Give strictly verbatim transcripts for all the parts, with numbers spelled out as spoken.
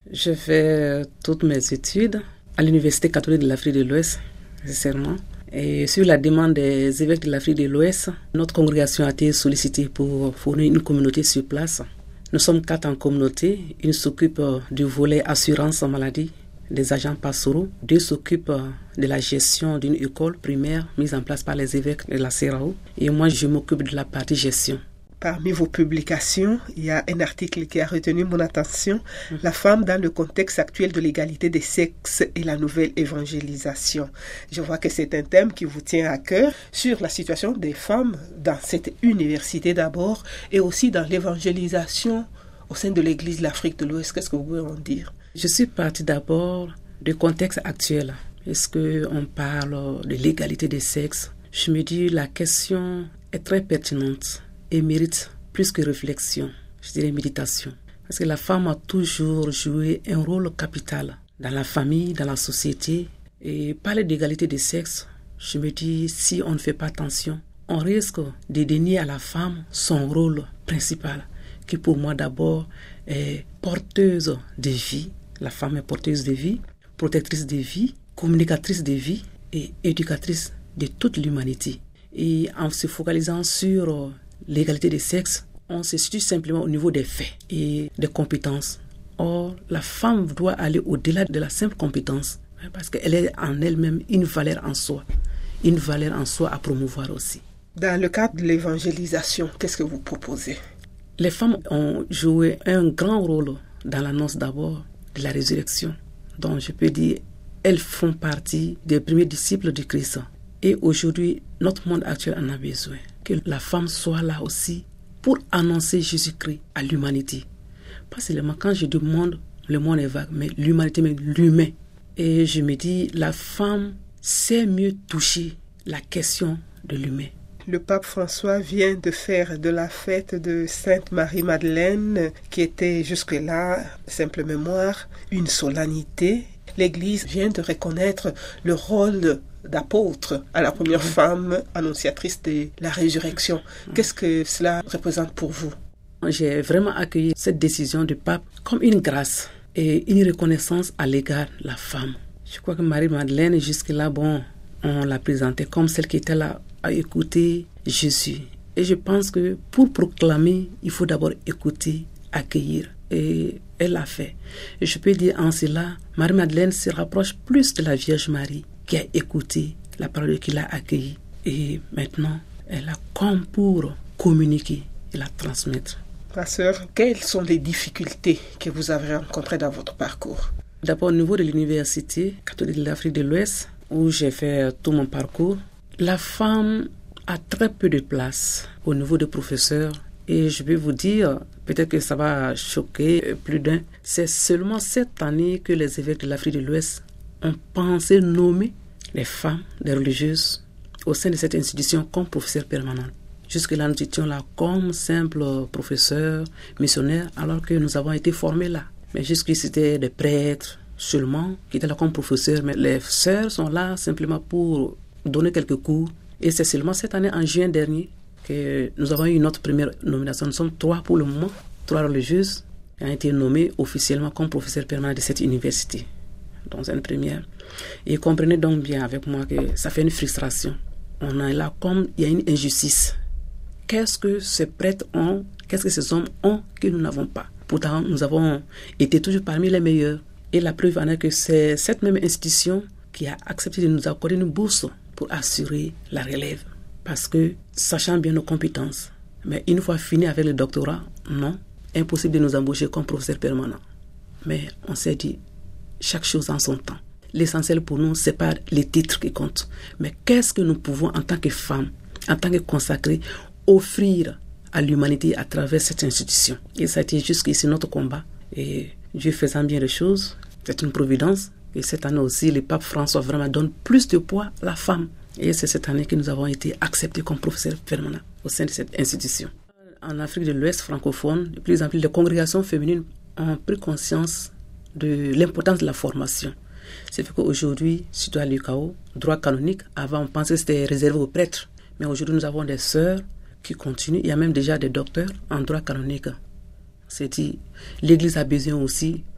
J'ai fait toutes mes études à l'Université catholique de l'Afrique de l'Ouest, nécessairement. Et sur la demande des évêques de l'Afrique de l'Ouest, notre congrégation a été sollicitée pour fournir une communauté sur place. Nous sommes quatre en communauté. Une s'occupe du volet assurance maladie des agents pastoraux. Deux s'occupent de la gestion d'une école primaire mise en place par les évêques de la C R A O. Et moi, je m'occupe de la partie gestion. Parmi vos publications, il y a un article qui a retenu mon attention, mmh. La femme dans le contexte actuel de l'égalité des sexes et la nouvelle évangélisation. Je vois que c'est un thème qui vous tient à cœur sur la situation des femmes dans cette université d'abord et aussi dans l'évangélisation au sein de l'Église de l'Afrique de l'Ouest. Qu'est-ce que vous pouvez en dire? Je suis partie d'abord du contexte actuel. Est-ce qu'on parle de l'égalité des sexes? Je me dis la question est très pertinente et mérite plus que réflexion, je dirais méditation. Parce que la femme a toujours joué un rôle capital dans la famille, dans la société. Et parler d'égalité des sexes, je me dis, si on ne fait pas attention, on risque de dénier à la femme son rôle principal, qui pour moi d'abord est porteuse de vie. La femme est porteuse de vie, protectrice de vie, communicatrice de vie et éducatrice de toute l'humanité. Et en se focalisant sur l'égalité des sexes, on se situe simplement au niveau des faits et des compétences. Or, la femme doit aller au-delà de la simple compétence, parce qu'elle est en elle-même une valeur en soi, une valeur en soi à promouvoir aussi. Dans le cadre de l'évangélisation, qu'est-ce que vous proposez? Les femmes ont joué un grand rôle dans l'annonce d'abord de la résurrection. Donc, je peux dire, elles font partie des premiers disciples du Christ. Et aujourd'hui, notre monde actuel en a besoin. Que la femme soit là aussi pour annoncer Jésus-Christ à l'humanité. Pas seulement quand je demande, le monde est vague, mais l'humanité, mais l'humain. Et je me dis, la femme sait mieux toucher la question de l'humain. Le pape François vient de faire de la fête de Sainte Marie-Madeleine, qui était jusque-là, simple mémoire, une solennité. L'Église vient de reconnaître le rôle d'apôtre à la première femme annonciatrice de la résurrection. Qu'est-ce que cela représente pour vous? J'ai vraiment accueilli cette décision du pape comme une grâce et une reconnaissance à l'égard de la femme. Je crois que Marie-Madeleine, jusque-là, bon, on l'a présentée comme celle qui était là à écouter Jésus. Et je pense que pour proclamer, il faut d'abord écouter, accueillir. Et elle l'a fait. Et je peux dire en cela, Marie-Madeleine se rapproche plus de la Vierge Marie, qui a écouté la parole, qui l'a accueillie. Et maintenant, elle a comme pour communiquer et la transmettre. Ma sœur, quelles sont les difficultés que vous avez rencontrées dans votre parcours? D'abord, au niveau de l'Université catholique de l'Afrique de l'Ouest, où j'ai fait tout mon parcours, la femme a très peu de place au niveau des professeurs. Et je vais vous dire, peut-être que ça va choquer plus d'un, c'est seulement cette année que les évêques de l'Afrique de l'Ouest ont pensé nommer les femmes, les religieuses, au sein de cette institution comme professeurs permanents. Jusque-là, nous étions là comme simples professeurs, missionnaires, alors que nous avons été formés là. Mais jusqu'ici, c'était des prêtres seulement qui étaient là comme professeurs. Mais les sœurs sont là simplement pour donner quelques cours. Et c'est seulement cette année, en juin dernier, que nous avons eu notre première nomination. Nous sommes trois pour le moment, trois religieuses qui ont été nommées officiellement comme professeurs permanents de cette université. Dans une première. Et comprenez donc bien avec moi que ça fait une frustration. On est là comme il y a une injustice. Qu'est-ce que ces prêtres ont, qu'est-ce que ces hommes ont que nous n'avons pas? Pourtant, nous avons été toujours parmi les meilleurs. Et la preuve en est que c'est cette même institution qui a accepté de nous accorder une bourse pour assurer la relève. Parce que, sachant bien nos compétences, mais une fois fini avec le doctorat, non, impossible de nous embaucher comme professeur permanent. Mais on s'est dit, chaque chose en son temps. L'essentiel pour nous, ce n'est pas les titres qui comptent, mais qu'est-ce que nous pouvons, en tant que femmes, en tant que consacrées, offrir à l'humanité à travers cette institution. Et ça a été jusqu'ici notre combat. Et Dieu faisant bien les choses, c'est une providence. Et cette année aussi, le pape François vraiment donne plus de poids à la femme. Et c'est cette année que nous avons été acceptés comme professeurs permanents au sein de cette institution. En Afrique de l'Ouest francophone, de plus en plus, les congrégations féminines ont pris conscience de l'importance de la formation. C'est fait qu'aujourd'hui, surtout à l'U K O, droit canonique, avant on pensait que c'était réservé aux prêtres. Mais aujourd'hui, nous avons des sœurs qui continuent. Il y a même déjà des docteurs en droit canonique. C'est dit, l'Église a besoin aussi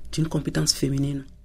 d'une compétence féminine.